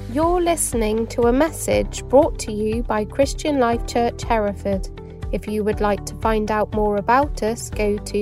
You're listening to a message brought to you by Christian Life Church Hereford. If you would like to find out more about us, go to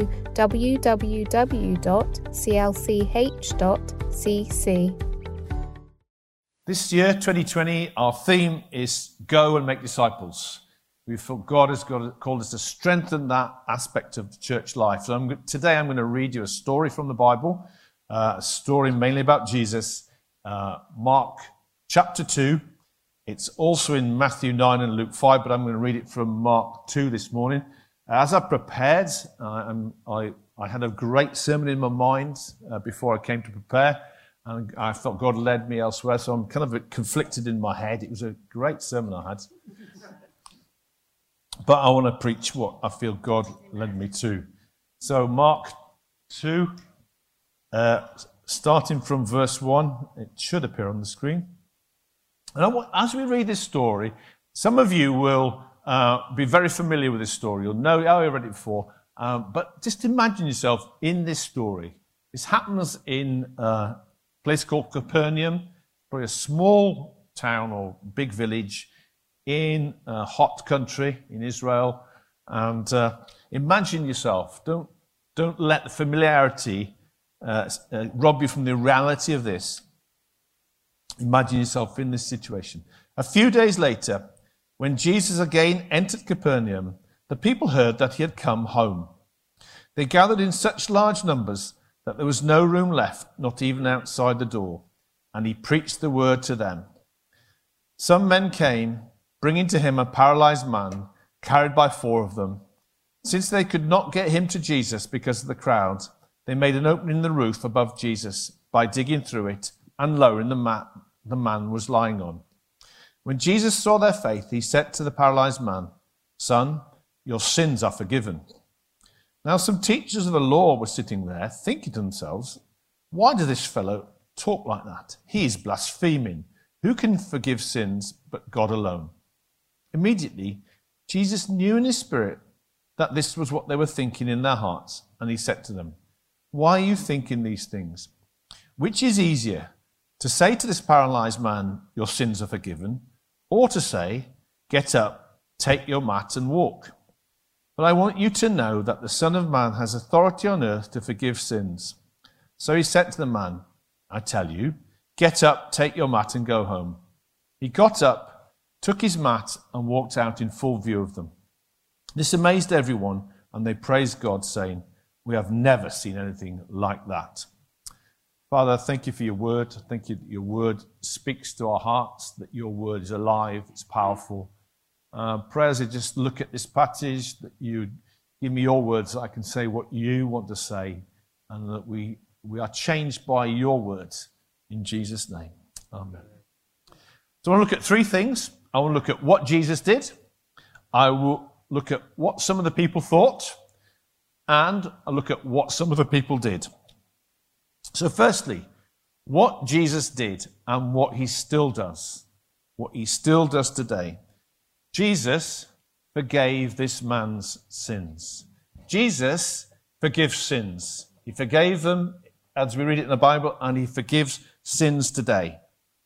www.clch.cc. This year, 2020, our theme is Go and Make Disciples. We feel God has called us to strengthen that aspect of church life. So today I'm going to read you a story from the Bible, a story mainly about Jesus, Mark chapter 2. It's also in Matthew 9 and Luke 5, but I'm going to read it from Mark 2 this morning. As I prepared, I had a great sermon in my mind before I came to prepare, and I thought God led me elsewhere, so I'm kind of conflicted in my head. It was a great sermon I had. But I want to preach what I feel God led me to. So Mark 2, starting from verse 1, it should appear on the screen. And as we read this story, some of you will be very familiar with this story. You'll know, oh, I read it before. But just imagine yourself in this story. This happens in a place called Capernaum, probably a small town or big village in a hot country in Israel. And imagine yourself. Don't let the familiarity rob you from the reality of this. Imagine yourself in this situation. A few days later, when Jesus again entered Capernaum, the people heard that he had come home. They gathered in such large numbers that there was no room left, not even outside the door, and he preached the word to them. Some men came, bringing to him a paralyzed man, carried by 4 of them. Since they could not get him to Jesus because of the crowd, they made an opening in the roof above Jesus by digging through it and lowering the mat the man was lying on. When Jesus saw their faith, he said to the paralyzed man, "Son, your sins are forgiven." Now some teachers of the law were sitting there, thinking to themselves, "Why does this fellow talk like that? He is blaspheming. Who can forgive sins but God alone?" Immediately, Jesus knew in his spirit that this was what they were thinking in their hearts, and he said to them, "Why are you thinking these things? Which is easier, to say to this paralyzed man, 'Your sins are forgiven,' or to say, 'Get up, take your mat and walk'? But I want you to know that the Son of Man has authority on earth to forgive sins." So he said to the man, "I tell you, get up, take your mat and go home." He got up, took his mat and walked out in full view of them. This amazed everyone, and they praised God, saying, "We have never seen anything like that." Father, thank you for your word. Thank you that your word speaks to our hearts, that your word is alive, it's powerful. Pray as I just look at this passage, that you give me your words, so I can say what you want to say, and that we are changed by your words. In Jesus' name, amen. So I want to look at 3 things. I want to look at what Jesus did. I will look at what some of the people thought, and I'll look at what some of the people did. So firstly, what Jesus did and what he still does. What he still does today. Jesus forgave this man's sins. Jesus forgives sins. He forgave them, as we read it in the Bible, and he forgives sins today.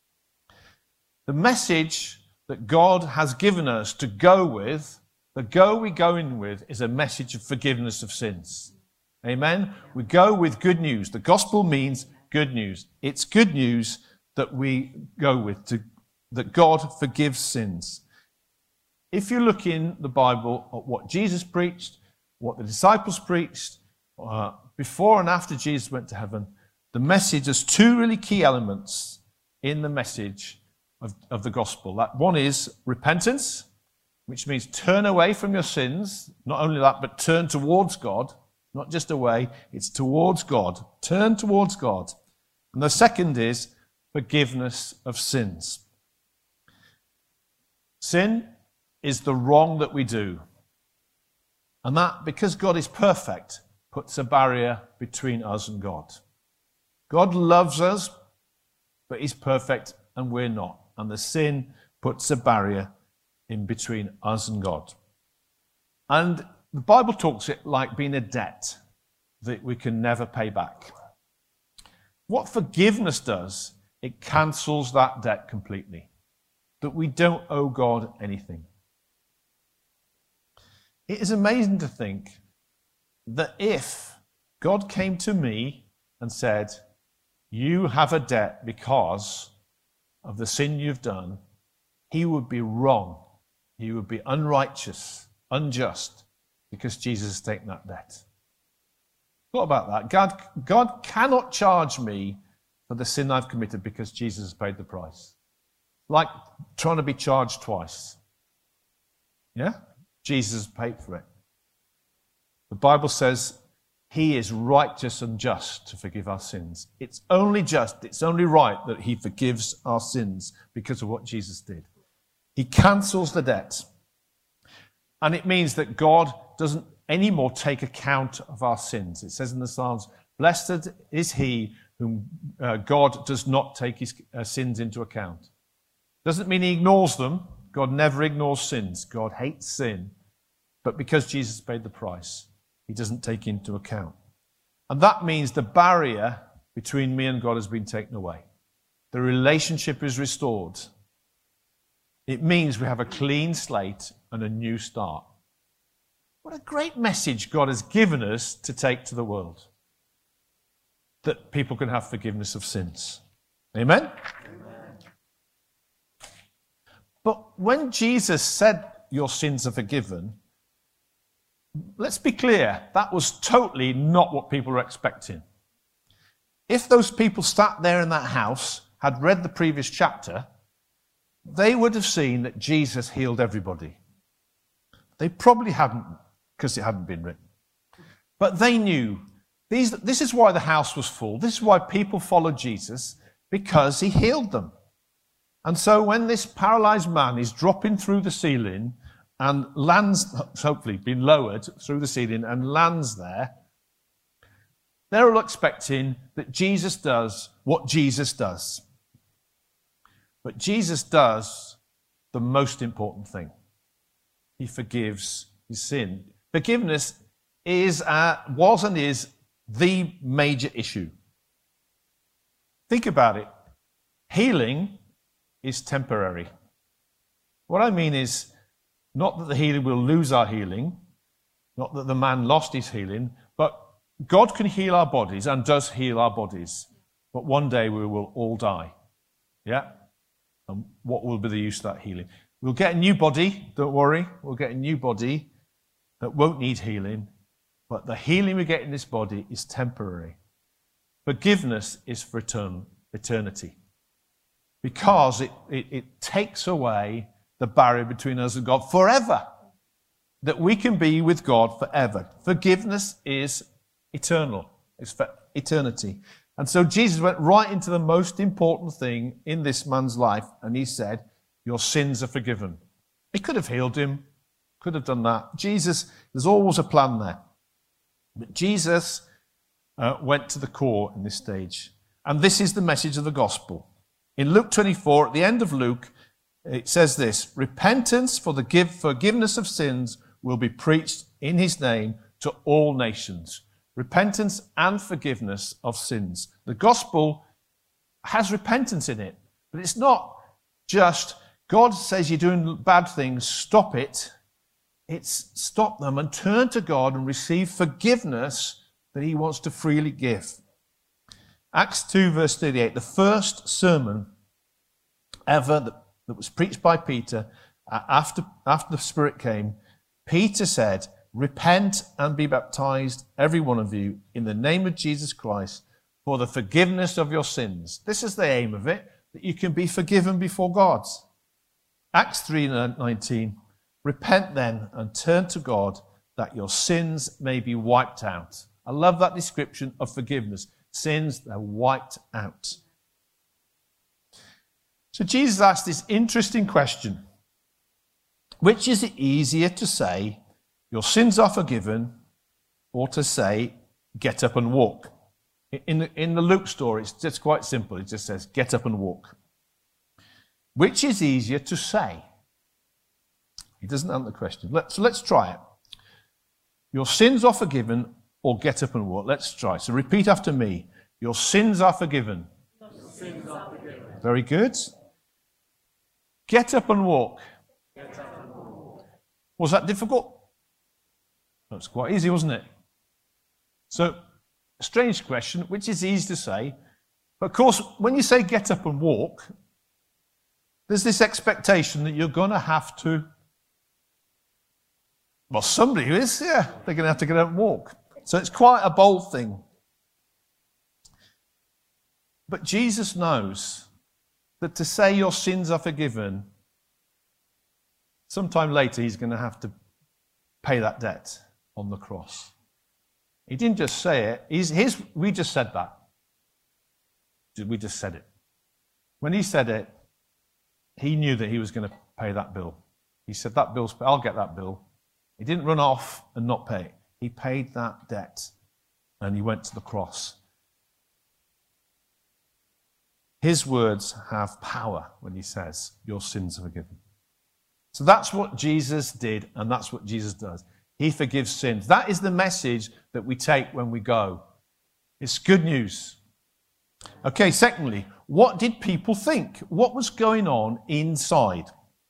The message that God has given us to go with, the go we're going with, is a message of forgiveness of sins. Amen? We go with good news. The gospel means good news. It's good news that we go with, that God forgives sins. If you look in the Bible at what Jesus preached, what the disciples preached, before and after Jesus went to heaven, the message has 2 really key elements in the message of the gospel. That one is repentance, which means turn away from your sins. Not only that, but turn towards God. Not just away, it's towards God. Turn towards God. And the second is forgiveness of sins. Sin is the wrong that we do. And that, because God is perfect, puts a barrier between us and God. God loves us, but he's perfect and we're not. And the sin puts a barrier in between us and God. And the Bible talks it like being a debt that we can never pay back. What forgiveness does It cancels that debt completely. That we don't owe God anything. It is amazing to think that if God came to me and said, you have a debt because of the sin you've done, he would be wrong. He would be unrighteous, unjust, because Jesus has taken that debt. Thought about that. God cannot charge me for the sin I've committed because Jesus has paid the price. Like trying to be charged twice. Yeah? Jesus has paid for it. The Bible says he is righteous and just to forgive our sins. It's only just, it's only right that he forgives our sins because of what Jesus did. He cancels the debt. And it means that God doesn't anymore take account of our sins. It says in the Psalms, blessed is he whom God does not take his sins into account. Doesn't mean he ignores them. God never ignores sins. God hates sin. But because Jesus paid the price, he doesn't take into account. And that means the barrier between me and God has been taken away. The relationship is restored. It means we have a clean slate and a new start. What a great message God has given us to take to the world. That people can have forgiveness of sins. Amen? Amen. But when Jesus said your sins are forgiven, let's be clear, that was totally not what people were expecting. If those people sat there in that house had read the previous chapter, they would have seen that Jesus healed everybody. They probably hadn't, because it hadn't been written. But they knew. This is why the house was full. This is why people followed Jesus, because he healed them. And so when this paralyzed man is dropping through the ceiling and lands, hopefully been lowered through the ceiling and lands there, they're all expecting that Jesus does what Jesus does. But Jesus does the most important thing. He forgives his sin. Forgiveness was and is the major issue. Think about it. Healing is temporary. What I mean is not that the healing will lose our healing, not that the man lost his healing, but God can heal our bodies and does heal our bodies. But one day we will all die. Yeah? And what will be the use of that healing? We'll get a new body, don't worry. We'll get a new body that won't need healing. But the healing we get in this body is temporary. Forgiveness is for eternity. Because it takes away the barrier between us and God forever. That we can be with God forever. Forgiveness is eternal. It's for eternity. And so Jesus went right into the most important thing in this man's life, and he said, your sins are forgiven. He could have healed him, could have done that. Jesus, there's always a plan there. But Jesus went to the core in this stage. And this is the message of the gospel. In Luke 24, at the end of Luke, it says this, repentance for the forgiveness of sins will be preached in his name to all nations. Repentance and forgiveness of sins. The gospel has repentance in it, but it's not just God says you're doing bad things, stop it. It's stop them and turn to God and receive forgiveness that he wants to freely give. Acts 2 verse 38, the first sermon ever that was preached by Peter after the Spirit came, Peter said, repent and be baptized, every one of you, in the name of Jesus Christ, for the forgiveness of your sins. This is the aim of it, that you can be forgiven before God. Acts 3:19, repent then and turn to God, that your sins may be wiped out. I love that description of forgiveness. Sins are wiped out. So Jesus asked this interesting question. Which is it easier to say, your sins are forgiven, or to say, get up and walk? In the Luke story, it's just quite simple. It just says, get up and walk. Which is easier to say? He doesn't answer the question. So let's try it. Your sins are forgiven, or get up and walk. Let's try. So repeat after me. Your sins are forgiven. Your sins are forgiven. Very good. Get up and walk. Was that difficult? That's quite easy, wasn't it? So, a strange question, which is easy to say. But of course, when you say get up and walk, there's this expectation that you're going to have to, well, somebody who is, yeah, they're going to have to get up and walk. So it's quite a bold thing. But Jesus knows that to say your sins are forgiven, sometime later he's going to have to pay that debt on the cross. He didn't just say it. We just said that. We just said it. When he said it, he knew that he was going to pay that bill. He said, that bill's paid. I'll get that bill. He didn't run off and not pay it. He paid that debt and he went to the cross. His words have power when he says, your sins are forgiven. So that's what Jesus did, and that's what Jesus does. He forgives sins. That is the message that we take when we go. It's good news. Okay, secondly, what did people think? What was going on inside?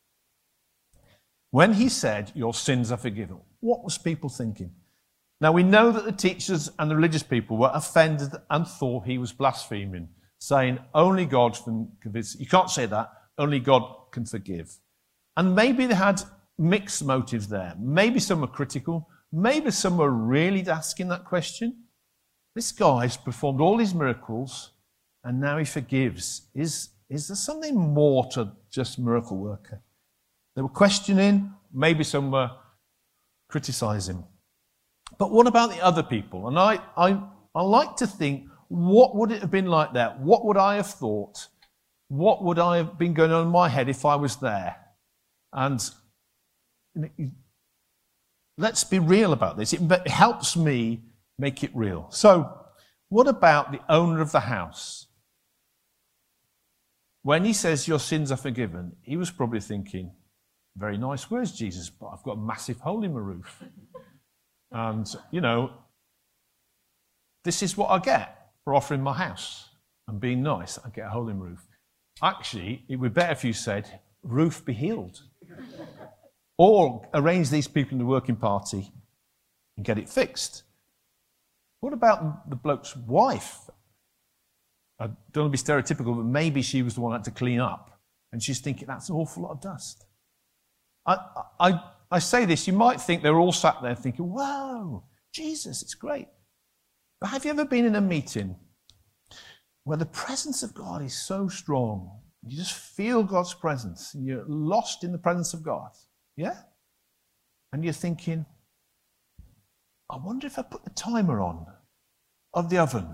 When he said, your sins are forgiven, what was people thinking? Now, we know that the teachers and the religious people were offended and thought he was blaspheming, saying, only God can forgive. You can't say that. Only God can forgive. And maybe they had mixed motives there. Maybe some were critical. Maybe some were really asking that question. This guy's performed all these miracles, and now he forgives. Is there something more to just miracle worker? They were questioning. Maybe some were criticizing. But what about the other people? And I like to think, what would it have been like there? What would I have thought? What would I have been going on in my head if I was there? And let's be real about this. It helps me make it real. So, what about the owner of the house? When he says your sins are forgiven, he was probably thinking, very nice words, Jesus, but I've got a massive hole in my roof. And, this is what I get for offering my house and being nice. I get a hole in the roof. Actually, it would be better if you said, roof be healed. Or arrange these people in the working party and get it fixed. What about the bloke's wife? I don't want to be stereotypical, but maybe she was the one that had to clean up. And she's thinking, that's an awful lot of dust. I say this, you might think they're all sat there thinking, whoa, Jesus, it's great. But have you ever been in a meeting where the presence of God is so strong, you just feel God's presence, and you're lost in the presence of God? Yeah? And you're thinking, I wonder if I put the timer on of the oven.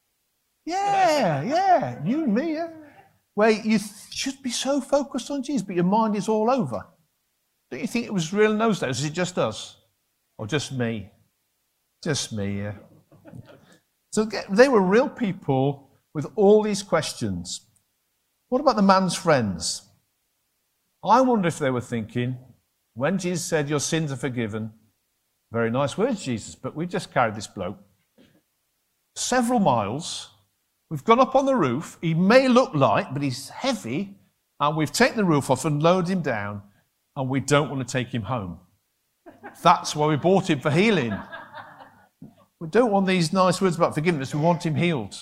Yeah, you and me, yeah. Where you should be so focused on Jesus, but your mind is all over. Don't you think it was real in those days? Is it just us? Or just me? Just me, yeah. So they were real people with all these questions. What about the man's friends? I wonder if they were thinking, when Jesus said, your sins are forgiven, very nice words, Jesus, but we just carried this bloke several miles. We've gone up on the roof. He may look light, but he's heavy, and we've taken the roof off and lowered him down, and we don't want to take him home. That's why we bought him, for healing. We don't want these nice words about forgiveness. We want him healed.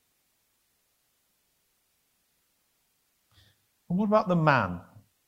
And what about the man?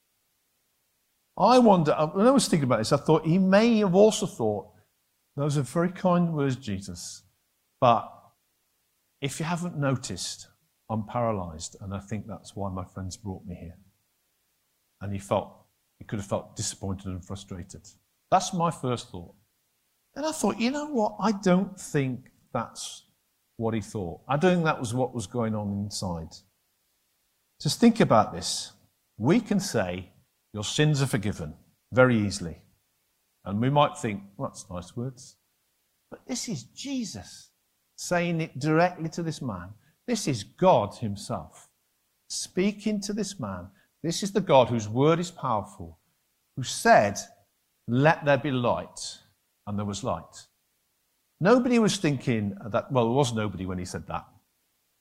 I wonder, when I was thinking about this, I thought he may have also thought, those are very kind words, Jesus, but if you haven't noticed, I'm paralyzed, and I think that's why my friends brought me here. And he could have felt disappointed and frustrated. That's my first thought. And I thought, you know what? I don't think that's what he thought. I don't think that was what was going on inside. Just think about this. We can say, your sins are forgiven very easily. And we might think, well, that's nice words. But this is Jesus saying it directly to this man. This is God himself speaking to this man. This is the God whose word is powerful, who said, let there be light, and there was light. Nobody was thinking that, well, there was nobody when he said that.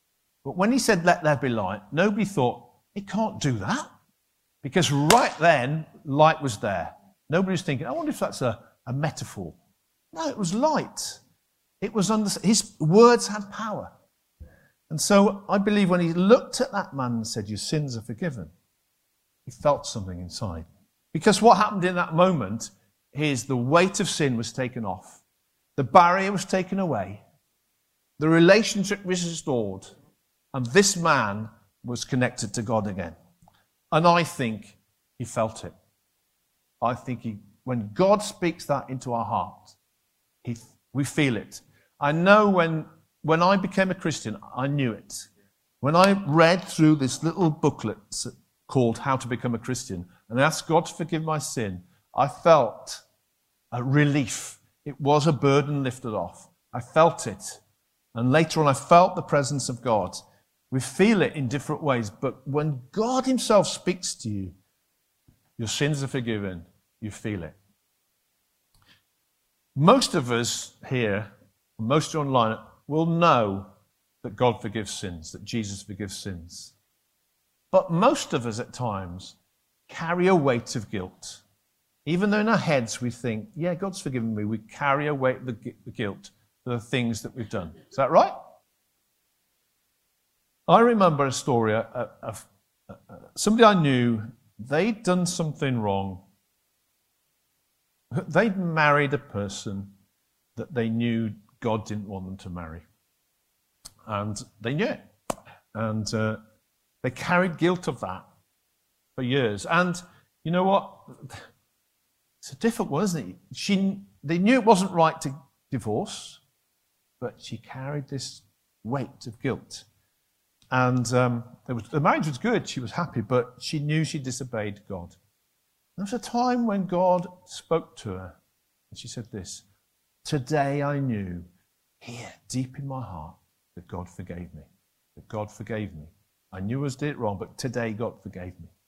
But when he said, let there be light, nobody thought, he can't do that. Because right then, light was there. Nobody was thinking, I wonder if that's a metaphor. No, it was light. It was his words had power. And so I believe when he looked at that man and said, your sins are forgiven, he felt something inside. Because what happened in that moment is the weight of sin was taken off. The barrier was taken away. The relationship was restored. And this man was connected to God again. And I think he felt it. I think when God speaks that into our hearts, we feel it. I know when I became a Christian, I knew it. When I read through this little booklet called How to Become a Christian and asked God to forgive my sin, I felt a relief. It was a burden lifted off. I felt it. And later on, I felt the presence of God. We feel it in different ways, but when God himself speaks to you, your sins are forgiven, you feel it. Most of us here, most online, will know that God forgives sins, that Jesus forgives sins. But most of us at times carry a weight of guilt. Even though in our heads we think, yeah, God's forgiven me, we carry a weight of the guilt for the things that we've done. Is that right? I remember a story of somebody I knew, they'd done something wrong. They'd married a person that they knew God didn't want them to marry. And they knew it. And they carried guilt of that for years. And you know what? It's a difficult one, isn't it? They knew it wasn't right to divorce, but she carried this weight of guilt. And the marriage was good, she was happy, but she knew she disobeyed God. There was a time when God spoke to her, and she said this, today I knew, here, deep in my heart, that God forgave me. That God forgave me. I knew I did it wrong, but today God forgave me.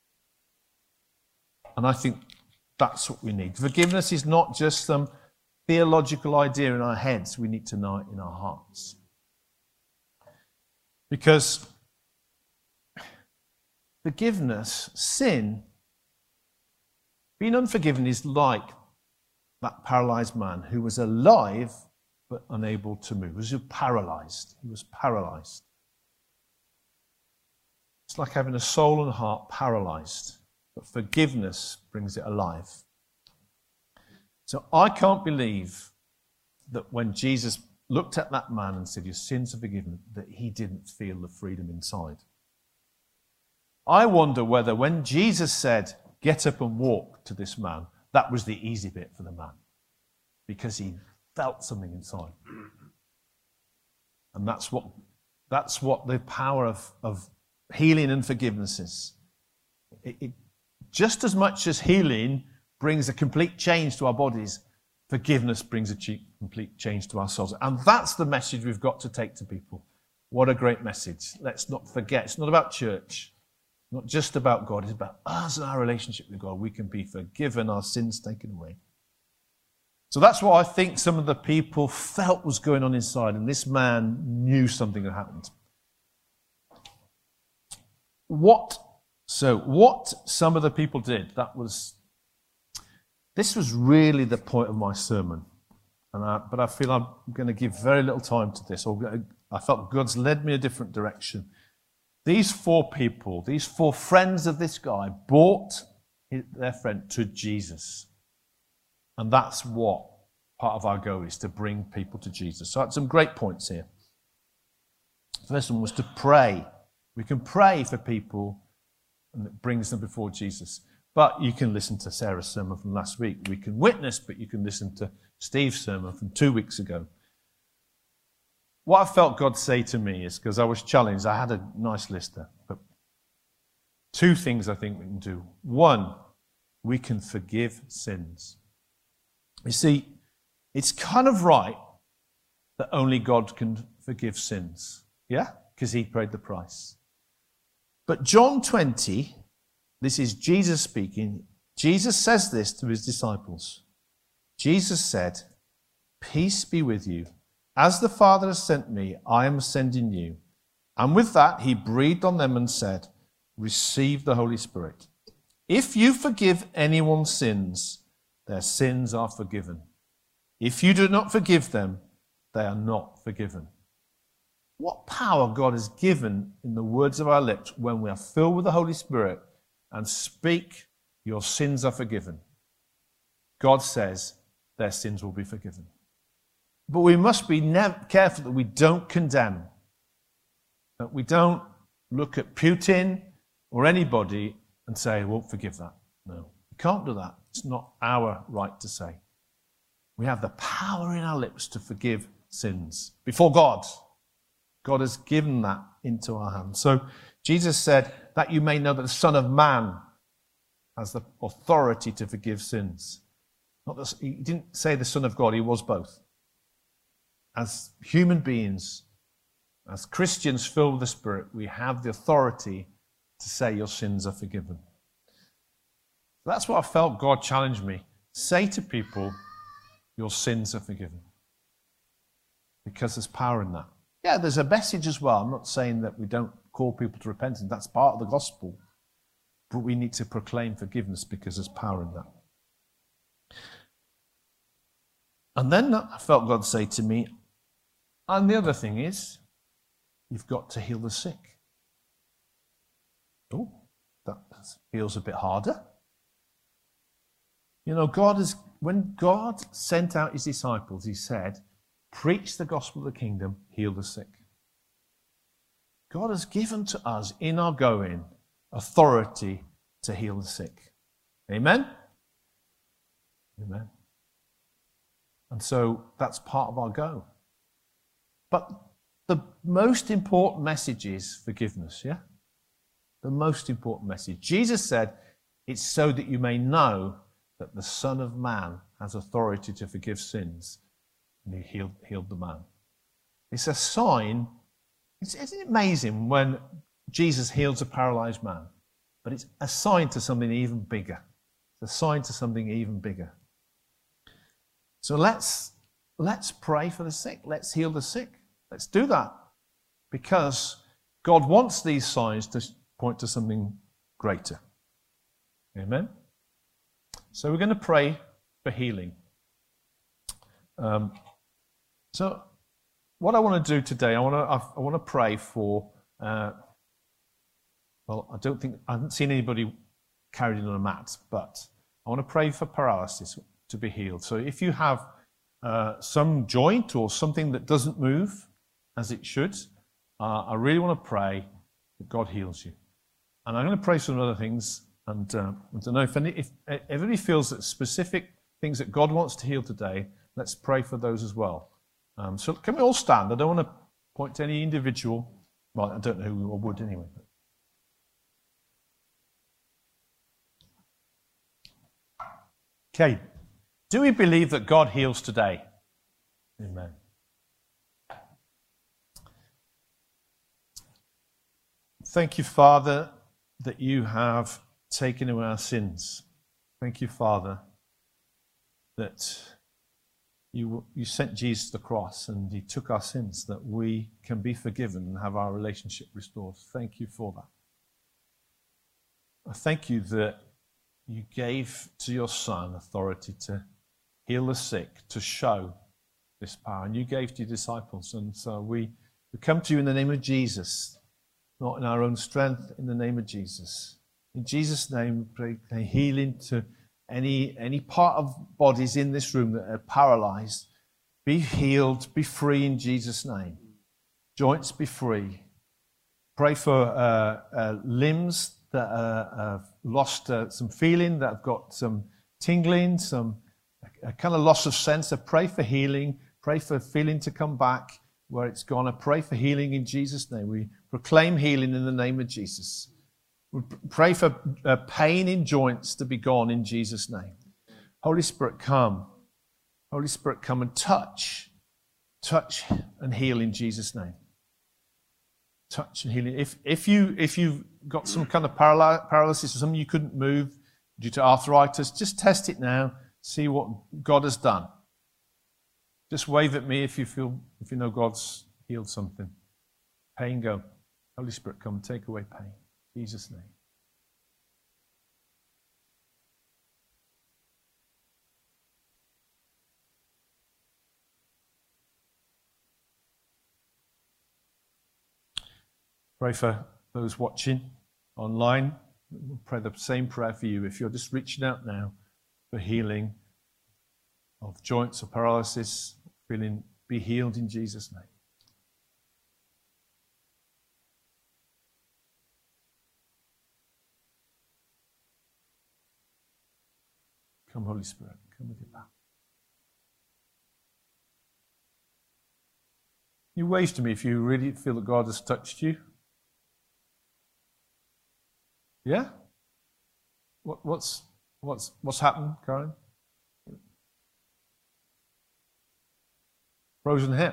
And I think that's what we need. Forgiveness is not just some theological idea in our heads. We need to know it in our hearts. Because forgiveness, sin, being unforgiven is like that paralyzed man who was alive but unable to move. He was paralyzed. He was paralyzed. It's like having a soul and heart paralyzed, but forgiveness brings it alive. So I can't believe that when Jesus looked at that man and said, your sins are forgiven, that he didn't feel the freedom inside. I wonder whether when Jesus said, get up and walk to this man, that was the easy bit for the man. Because he felt something inside. And that's what the power of healing and forgiveness is. It just as much as healing brings a complete change to our bodies, forgiveness brings a complete change to our souls. And that's the message we've got to take to people. What a great message. Let's not forget, it's not about church, not just about God, it's about us and our relationship with God. We can be forgiven, our sins taken away. So that's what I think some of the people felt was going on inside, and this man knew something had happened. What some of the people did, this was really the point of my sermon. But I feel I'm going to give very little time to this. I felt God's led me a different direction. These four people, these four friends of this guy, brought their friend to Jesus. And that's what part of our goal is, to bring people to Jesus. So I had some great points here. The first one was to pray. We can pray for people, and it brings them before Jesus. But you can listen to Sarah's sermon from last week. We can witness, but you can listen to Steve's sermon from 2 weeks ago. What I felt God say to me is, because I was challenged, I had a nice list there, but two things I think we can do. One, we can forgive sins. You see, it's kind of right that only God can forgive sins. Yeah? Because he paid the price. But John 20, this is Jesus speaking. Jesus says this to his disciples. Jesus said, peace be with you. As the Father has sent me, I am sending you. And with that, he breathed on them and said, receive the Holy Spirit. If you forgive anyone's sins, their sins are forgiven. If you do not forgive them, they are not forgiven. What power God has given in the words of our lips when we are filled with the Holy Spirit and speak, your sins are forgiven. God says their sins will be forgiven. But we must be careful that we don't condemn, that we don't look at Putin or anybody and say, I won't forgive that. No, we can't do that. It's not our right to say. We have the power in our lips to forgive sins before God. God has given that into our hands. So Jesus said that you may know that the Son of Man has the authority to forgive sins. He didn't say the Son of God, he was both. As human beings, as Christians filled with the Spirit, we have the authority to say your sins are forgiven. That's what I felt God challenged me. Say to people, your sins are forgiven. Because there's power in that. Yeah, there's a message as well. I'm not saying that we don't call people to repentance. That's part of the gospel. But we need to proclaim forgiveness because there's power in that. And then I felt God say to me, and the other thing is, you've got to heal the sick. Oh, that feels a bit harder. You know, when God sent out his disciples, he said, preach the gospel of the kingdom, heal the sick. God has given to us in our going authority to heal the sick. Amen? Amen. And so that's part of our go. But the most important message is forgiveness, yeah? The most important message. Jesus said, it's so that you may know that the Son of Man has authority to forgive sins. And he healed the man. It's a sign. Isn't it amazing when Jesus heals a paralyzed man? But it's a sign to something even bigger. It's a sign to something even bigger. So let's pray for the sick. Let's heal the sick. Let's do that. Because God wants these signs to point to something greater. Amen? So we're going to pray for healing. So what I want to do today, I want to pray for, I haven't seen anybody carried on a mat, but I want to pray for paralysis to be healed. So if you have some joint or something that doesn't move as it should, I really want to pray that God heals you. And I'm going to pray some other things. And I don't know if everybody feels that specific things that God wants to heal today, let's pray for those as well. So can we all stand? I don't want to point to any individual. Well, I don't know who I would anyway. Okay. Do we believe that God heals today? Amen. Thank you, Father, that you have taken away our sins. Thank you, Father, that you sent Jesus to the cross and he took our sins, that we can be forgiven and have our relationship restored. Thank you for that. I thank you that you gave to your Son authority to heal the sick, to show this power. And you gave to your disciples. And so we come to you in the name of Jesus, not in our own strength, in the name of Jesus. In Jesus' name, we pray healing to any part of bodies in this room that are paralyzed. Be healed, be free in Jesus' name. Joints be free. Pray for limbs that have lost some feeling, that have got some tingling, a kind of loss of sense. I pray for healing. Pray for feeling to come back where it's gone. I pray for healing in Jesus' name. We proclaim healing in the name of Jesus. We pray for pain in joints to be gone in Jesus' name. Holy Spirit, come. Holy Spirit, come and touch and heal in Jesus' name. Touch and healing. If you've got some kind of paralysis or something you couldn't move due to arthritis, just test it now. See what God has done. Just wave at me if you know God's healed something. Pain go. Holy Spirit, come take away pain. In Jesus' name. Pray for those watching online. We'll pray the same prayer for you. If you're just reaching out now for healing of joints or paralysis, feeling, be healed in Jesus' name. Come, Holy Spirit, come with your power. You wave to me if you really feel that God has touched you. Yeah? What's happened, Karen? Frozen hip.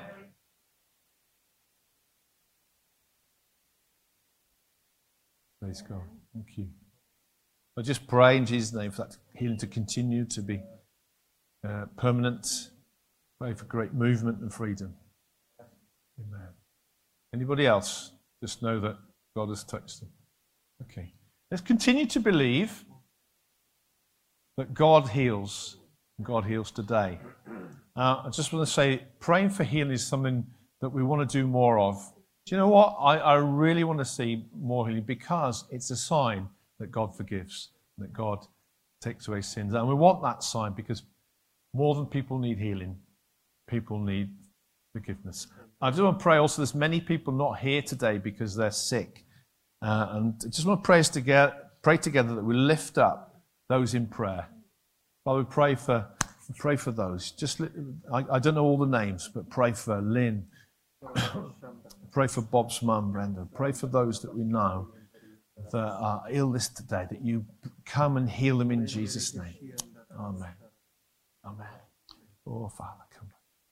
Praise God. Thank you. I just pray in Jesus' name for that healing to continue to be permanent. Pray for great movement and freedom. Amen. Anybody else? Just know that God has touched them. Okay. Let's continue to believe that God heals. And God heals today. I just want to say, praying for healing is something that we want to do more of. Do you know what? I really want to see more healing because it's a sign that God forgives, that God takes away sins. And we want that sign because more than people need healing, people need forgiveness. I just want to pray also, there's many people not here today because they're sick. And I just want to pray together that we lift up those in prayer. Father, we pray for those. I don't know all the names, but pray for Lynn. Pray for Bob's mum, Brenda. Pray for those that we know that are ill this today, that you come and heal them in Jesus' name. Amen. Amen. Oh, Father, come.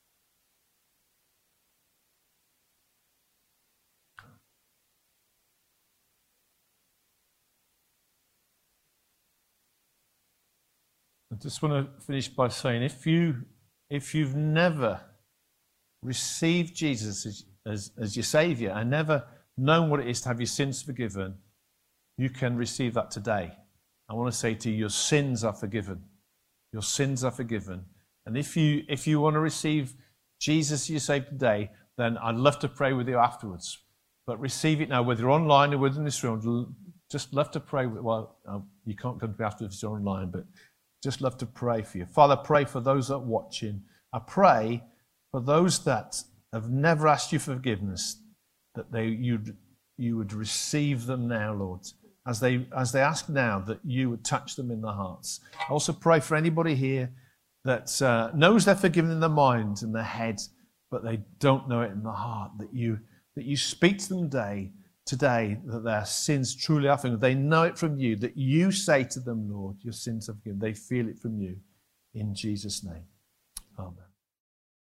I just want to finish by saying, if you've never received Jesus as your Saviour and never known what it is to have your sins forgiven, you can receive that today. I want to say to you, your sins are forgiven. Your sins are forgiven. And if you want to receive Jesus as your Saviour today, then I'd love to pray with you afterwards. But receive it now, whether you're online or within this room. Just love to pray. Well, you can't come to me afterwards if you're online, but just love to pray for you. Father, pray for those that are watching. I pray for those that have never asked you for forgiveness, that you would receive them now, Lord. As they ask now, that you would touch them in their hearts. I also pray for anybody here that knows they're forgiven in their mind and their head, but they don't know it in their heart, that you speak to them today that their sins truly are forgiven. They know it from you, that you say to them, Lord, your sins are forgiven. They feel it from you. In Jesus' name. Amen.